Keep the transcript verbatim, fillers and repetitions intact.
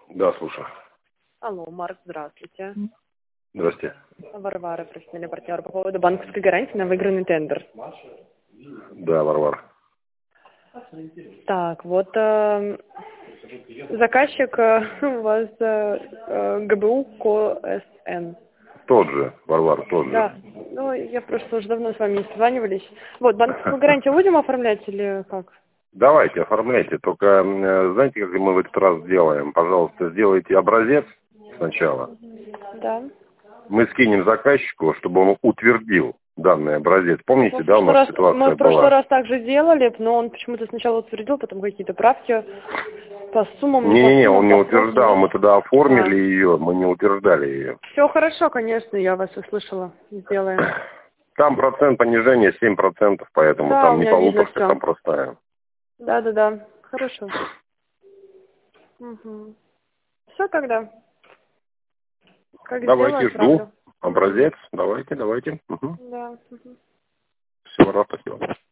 Да, слушаю. Алло, Марк, здравствуйте. Здрасте. Варвара, профессиональный партнер по поводу банковской гарантии на выигранный тендер. Да, Варвара. Так, вот э, заказчик э, у вас э, э, ГБУ КОСН. Тот же, Варвара, тот же. Да, ну я просто уже давно с вами не созванивались. Вот, банковскую гарантию будем оформлять или как? Давайте, оформляйте. Только, э, знаете, как мы в этот раз сделаем? Пожалуйста, сделайте образец сначала. Да. Мы скинем заказчику, чтобы он утвердил данный образец. Помните, Мы в да, у прошлый нас раз, ситуация мы в прошлый была? раз также делали, но он почему-то сначала утвердил, потом какие-то правки по суммам, не по Не-не-не, суммам, он не по утверждал. срокам. Мы тогда оформили А. ее, мы не утверждали ее. Все хорошо, конечно, я вас услышала. Сделаем. Там процент понижения семь процентов, поэтому Да, у там не меня видно полуторка, все. там простая. Да, да, да. Хорошо. Угу. Все тогда. Как сделаю, Давайте, жду. отправлю. Образец. Давайте, давайте. Угу. Да. Угу. Всего раз, спасибо.